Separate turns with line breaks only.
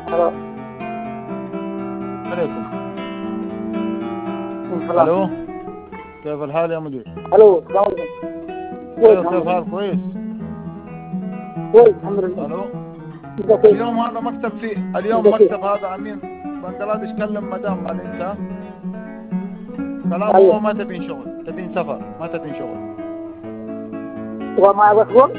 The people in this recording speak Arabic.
الو.
عليكم.
السلام.
الو، كيف الحال يا مدير؟
الو، السلام عليكم.
كيف الحال؟ كويس.
كويس الحمد لله.
الو،
انت كيف؟
اليوم هذا مكتب اليوم
انت كيف؟
مكتب هذا امين بنغلاديش كلم مدام ما انت كلامه
ايوه.
هو ما تبين شغل، تبين سفر، ما تبين شغل.
تبغى معي باسبور؟